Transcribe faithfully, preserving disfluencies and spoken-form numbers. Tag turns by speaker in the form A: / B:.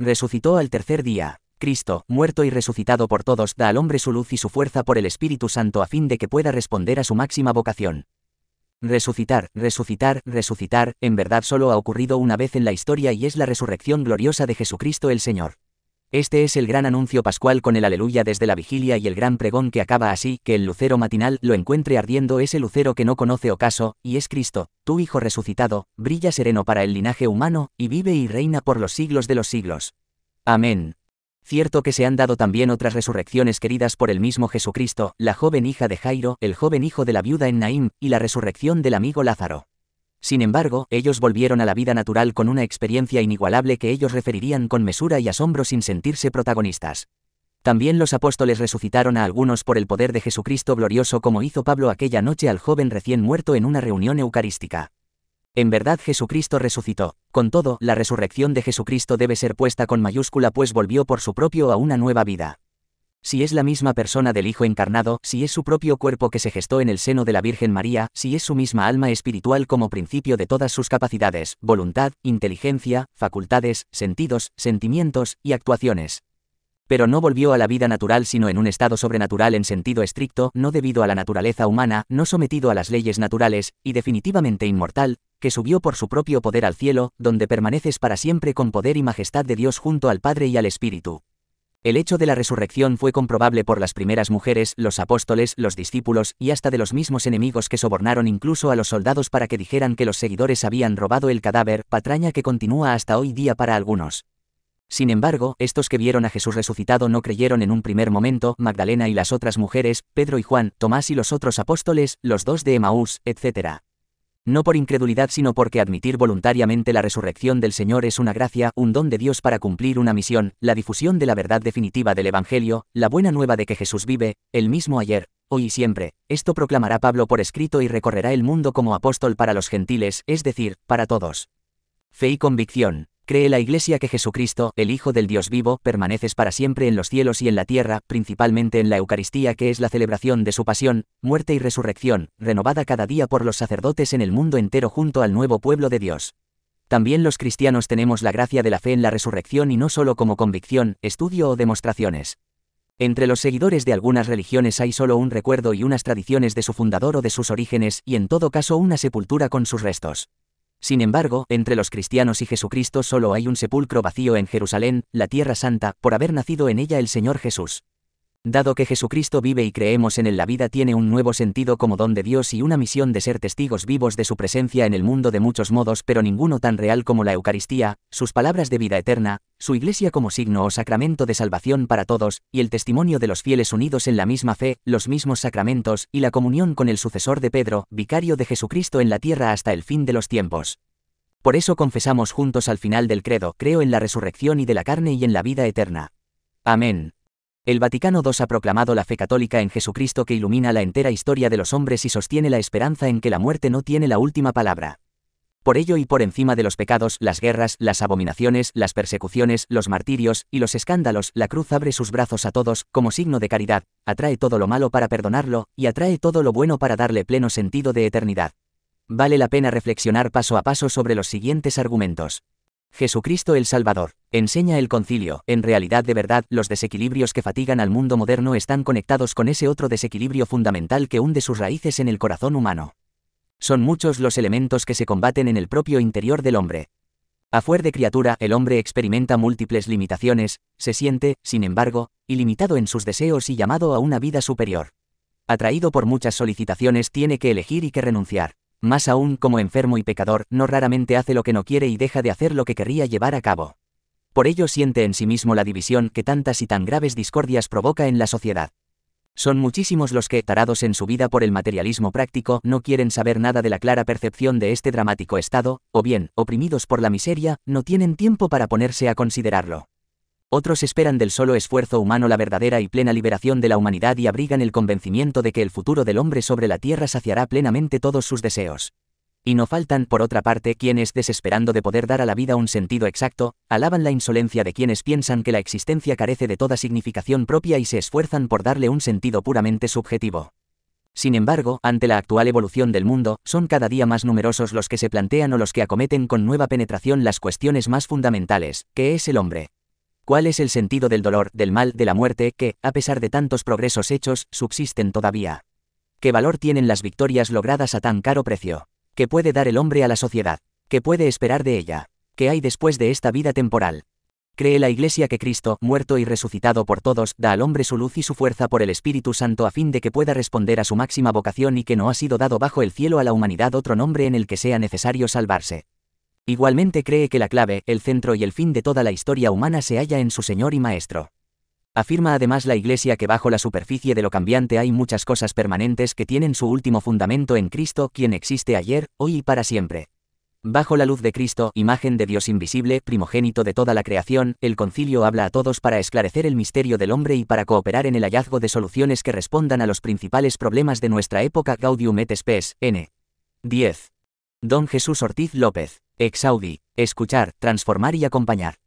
A: Resucitó al tercer día. Cristo, muerto y resucitado por todos, da al hombre su luz y su fuerza por el Espíritu Santo a fin de que pueda responder a su máxima vocación. Resucitar, resucitar, resucitar, en verdad solo ha ocurrido una vez en la historia y es la resurrección gloriosa de Jesucristo el Señor. Este es el gran anuncio pascual con el aleluya desde la vigilia y el gran pregón que acaba así, que el lucero matinal lo encuentre ardiendo ese lucero que no conoce ocaso, y es Cristo, tu Hijo resucitado, brilla sereno para el linaje humano, y vive y reina por los siglos de los siglos. Amén. Cierto que se han dado también otras resurrecciones queridas por el mismo Jesucristo, la joven hija de Jairo, el joven hijo de la viuda en Naín, y la resurrección del amigo Lázaro. Sin embargo, ellos volvieron a la vida natural con una experiencia inigualable que ellos referirían con mesura y asombro sin sentirse protagonistas. También los apóstoles resucitaron a algunos por el poder de Jesucristo glorioso como hizo Pablo aquella noche al joven recién muerto en una reunión eucarística. En verdad Jesucristo resucitó. Con todo, la resurrección de Jesucristo debe ser puesta con mayúscula pues volvió por su propio a una nueva vida. Si es la misma persona del Hijo encarnado, si es su propio cuerpo que se gestó en el seno de la Virgen María, si es su misma alma espiritual como principio de todas sus capacidades, voluntad, inteligencia, facultades, sentidos, sentimientos y actuaciones. Pero no volvió a la vida natural sino en un estado sobrenatural en sentido estricto, no debido a la naturaleza humana, no sometido a las leyes naturales, y definitivamente inmortal, que subió por su propio poder al cielo, donde permaneces para siempre con poder y majestad de Dios junto al Padre y al Espíritu. El hecho de la resurrección fue comprobable por las primeras mujeres, los apóstoles, los discípulos, y hasta de los mismos enemigos que sobornaron incluso a los soldados para que dijeran que los seguidores habían robado el cadáver, patraña que continúa hasta hoy día para algunos. Sin embargo, estos que vieron a Jesús resucitado no creyeron en un primer momento, Magdalena y las otras mujeres, Pedro y Juan, Tomás y los otros apóstoles, los dos de Emaús, etcétera. No por incredulidad sino porque admitir voluntariamente la resurrección del Señor es una gracia, un don de Dios para cumplir una misión, la difusión de la verdad definitiva del Evangelio, la buena nueva de que Jesús vive, el mismo ayer, hoy y siempre. Esto proclamará Pablo por escrito y recorrerá el mundo como apóstol para los gentiles, es decir, para todos. Fe y convicción. Cree la Iglesia que Jesucristo, el Hijo del Dios vivo, permaneces para siempre en los cielos y en la tierra, principalmente en la Eucaristía que es la celebración de su pasión, muerte y resurrección, renovada cada día por los sacerdotes en el mundo entero junto al nuevo pueblo de Dios. También los cristianos tenemos la gracia de la fe en la resurrección y no solo como convicción, estudio o demostraciones. Entre los seguidores de algunas religiones hay solo un recuerdo y unas tradiciones de su fundador o de sus orígenes, y en todo caso una sepultura con sus restos. Sin embargo, entre los cristianos y Jesucristo solo hay un sepulcro vacío en Jerusalén, la Tierra Santa, por haber nacido en ella el Señor Jesús. Dado que Jesucristo vive y creemos en él, la vida tiene un nuevo sentido como don de Dios y una misión de ser testigos vivos de su presencia en el mundo de muchos modos, pero ninguno tan real como la Eucaristía, sus palabras de vida eterna, su Iglesia como signo o sacramento de salvación para todos, y el testimonio de los fieles unidos en la misma fe, los mismos sacramentos, y la comunión con el sucesor de Pedro, vicario de Jesucristo en la tierra hasta el fin de los tiempos. Por eso confesamos juntos al final del credo: creo en la resurrección y de la carne y en la vida eterna. Amén. El Vaticano segundo ha proclamado la fe católica en Jesucristo que ilumina la entera historia de los hombres y sostiene la esperanza en que la muerte no tiene la última palabra. Por ello y por encima de los pecados, las guerras, las abominaciones, las persecuciones, los martirios y los escándalos, la cruz abre sus brazos a todos, como signo de caridad, atrae todo lo malo para perdonarlo, y atrae todo lo bueno para darle pleno sentido de eternidad. Vale la pena reflexionar paso a paso sobre los siguientes argumentos. Jesucristo el Salvador. Enseña el concilio: en realidad de verdad, los desequilibrios que fatigan al mundo moderno están conectados con ese otro desequilibrio fundamental que hunde sus raíces en el corazón humano. Son muchos los elementos que se combaten en el propio interior del hombre. A fuer de criatura, el hombre experimenta múltiples limitaciones, se siente, sin embargo, ilimitado en sus deseos y llamado a una vida superior. Atraído por muchas solicitaciones, tiene que elegir y que renunciar. Más aún, como enfermo y pecador, no raramente hace lo que no quiere y deja de hacer lo que querría llevar a cabo. Por ello siente en sí mismo la división que tantas y tan graves discordias provoca en la sociedad. Son muchísimos los que, tarados en su vida por el materialismo práctico, no quieren saber nada de la clara percepción de este dramático estado, o bien, oprimidos por la miseria, no tienen tiempo para ponerse a considerarlo. Otros esperan del solo esfuerzo humano la verdadera y plena liberación de la humanidad y abrigan el convencimiento de que el futuro del hombre sobre la tierra saciará plenamente todos sus deseos. Y no faltan, por otra parte, quienes, desesperando de poder dar a la vida un sentido exacto, alaban la insolencia de quienes piensan que la existencia carece de toda significación propia y se esfuerzan por darle un sentido puramente subjetivo. Sin embargo, ante la actual evolución del mundo, son cada día más numerosos los que se plantean o los que acometen con nueva penetración las cuestiones más fundamentales: ¿qué es el hombre? ¿Cuál es el sentido del dolor, del mal, de la muerte, que, a pesar de tantos progresos hechos, subsisten todavía? ¿Qué valor tienen las victorias logradas a tan caro precio? ¿Qué puede dar el hombre a la sociedad? ¿Qué puede esperar de ella? ¿Qué hay después de esta vida temporal? Cree la Iglesia que Cristo, muerto y resucitado por todos, da al hombre su luz y su fuerza por el Espíritu Santo a fin de que pueda responder a su máxima vocación y que no ha sido dado bajo el cielo a la humanidad otro nombre en el que sea necesario salvarse. Igualmente cree que la clave, el centro y el fin de toda la historia humana se halla en su Señor y Maestro. Afirma además la Iglesia que bajo la superficie de lo cambiante hay muchas cosas permanentes que tienen su último fundamento en Cristo, quien existe ayer, hoy y para siempre. Bajo la luz de Cristo, imagen de Dios invisible, primogénito de toda la creación, el concilio habla a todos para esclarecer el misterio del hombre y para cooperar en el hallazgo de soluciones que respondan a los principales problemas de nuestra época. Gaudium et Spes, N. diez. Don Jesús Ortiz López. Ex Audi. Escuchar, transformar y acompañar.